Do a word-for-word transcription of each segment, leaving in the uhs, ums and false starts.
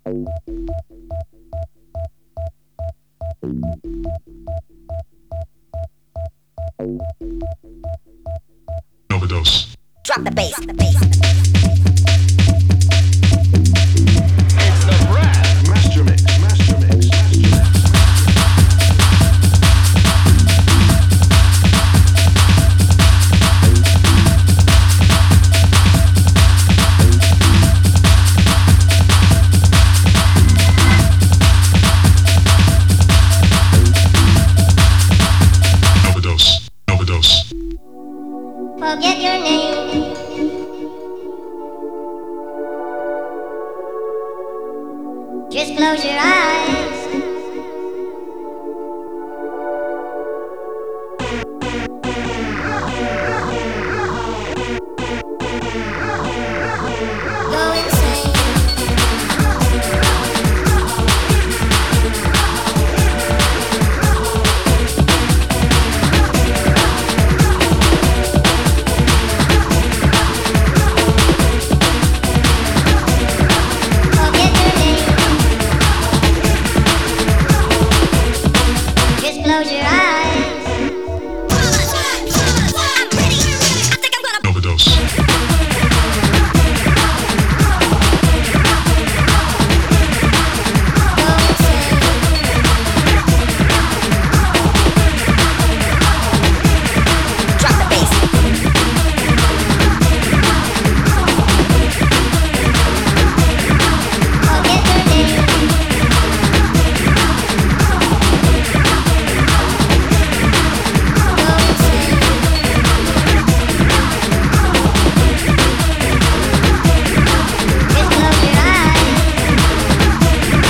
Overdose. Drop the bass. Drop the bass. It's the Brad Master Mix, Master Mix, Master Mix. Overdose. Overdose. Forget your name. Just close your eyes. Go insane. Forget your name. Just close your eyes. Overdose. Go insane. Drop the bass. Forget your name. Go insane. Just close your eyes.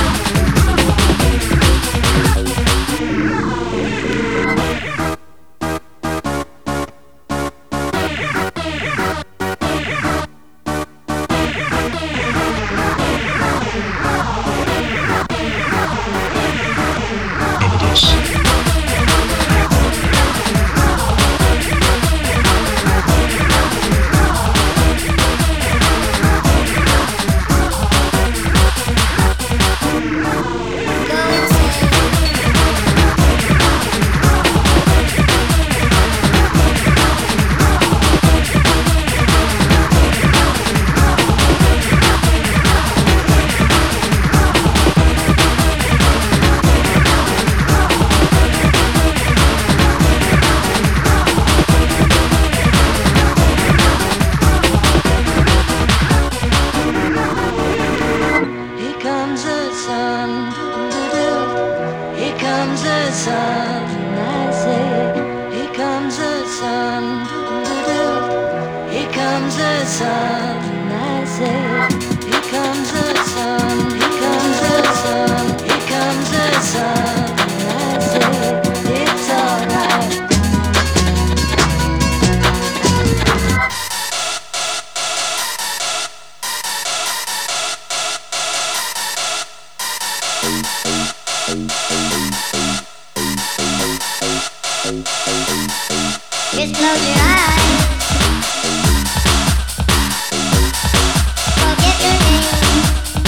Overdose. Go insane. Here comes the sun, doo-doo-doo. Here comes the sun, and I say, here comes the sun, doo-doo-doo. Here comes the sun, and I say, here comes the sun, here comes the sun, here comes the sun, and I say, it's alright. Just close your eyes. Forget your name.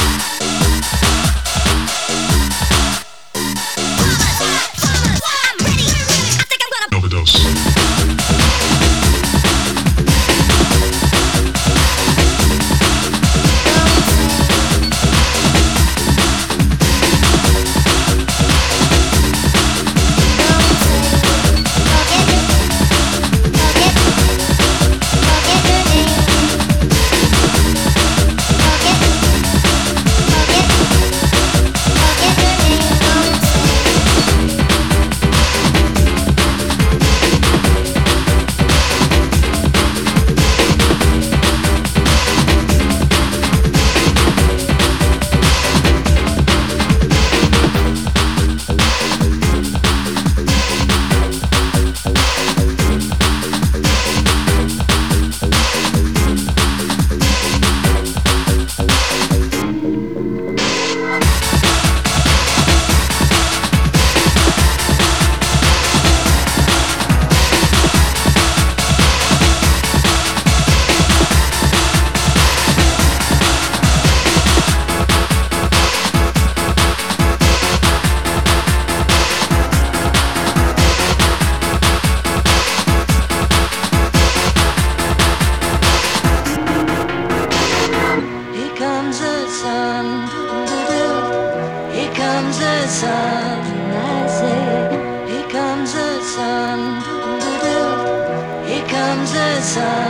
Overdose. Go insane. Go insane. Forget your. Forget. sun. I say, here comes the sun. Here comes the sun.